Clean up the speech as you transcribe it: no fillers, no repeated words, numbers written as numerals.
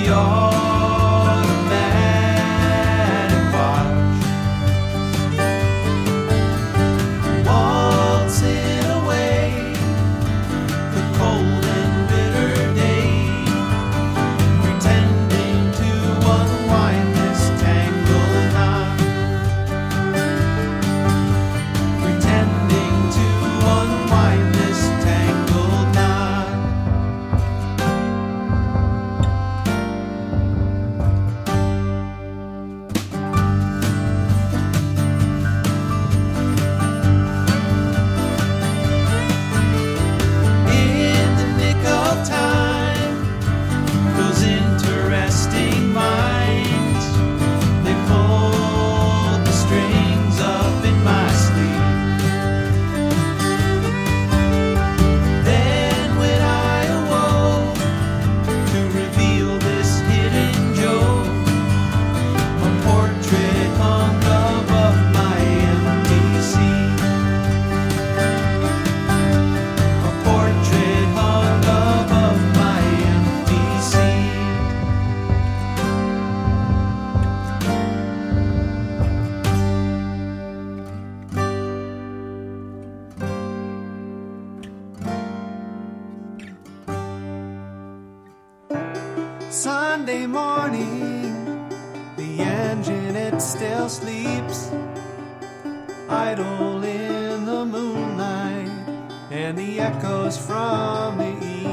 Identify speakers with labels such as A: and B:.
A: automatic watch, waltzing away the cold and bitter day, pretending to unwind this tangled knot, pretending to unwind this tangled knot. In the nick of time, those interesting minds, they pulled the strings up in my sleeve. Then when I awoke to reveal this hidden joke, a portrait hung above my empty seat. A portrait hung above my empty seat. Sunday morning, the engine it still sleeps, idle in the moonlight, and the echoes from the east